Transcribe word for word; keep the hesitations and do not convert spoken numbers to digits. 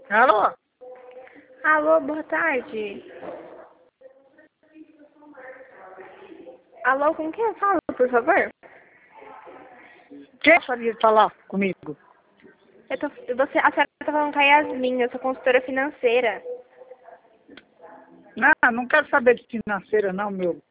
Alô? Alô, boa tarde. Alô, com quem eu falo, por favor? Quem gostaria de falar comigo? Eu tô, você, a senhora está falando com a Yasmin, eu sou consultora financeira. Não, não quero saber de financeira não, meu.